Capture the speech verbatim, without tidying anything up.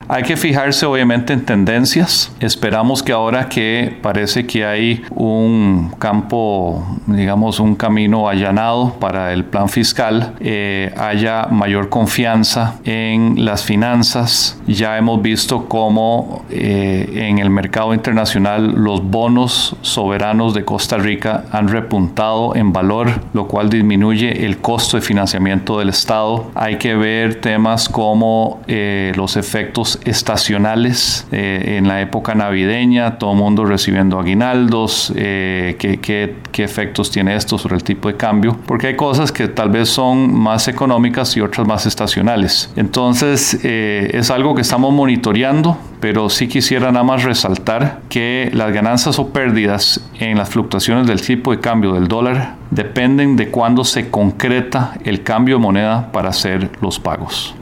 Hay que fijarse obviamente en tendencias. Esperamos que ahora que parece que hay un campo, digamos un camino allanado para el plan fiscal, eh, haya mayor confianza en las finanzas. Ya hemos visto cómo eh, en el mercado internacional los bonos soberanos de Costa Rica han repuntado en valor, lo cual disminuye el costo de financiamiento del Estado. Hay que ver temas como eh, los efectos estacionales eh, en la época navideña, todo el mundo recibiendo aguinaldos, eh, qué, qué, qué efectos tiene esto sobre el tipo de cambio, porque hay cosas que tal vez son más económicas y otras más estacionales. Entonces eh, es algo que estamos monitoreando, pero sí quisiera nada más resaltar que las ganancias o pérdidas en las fluctuaciones del tipo de cambio del dólar dependen de cuándo se concreta el cambio de moneda para hacer los pagos.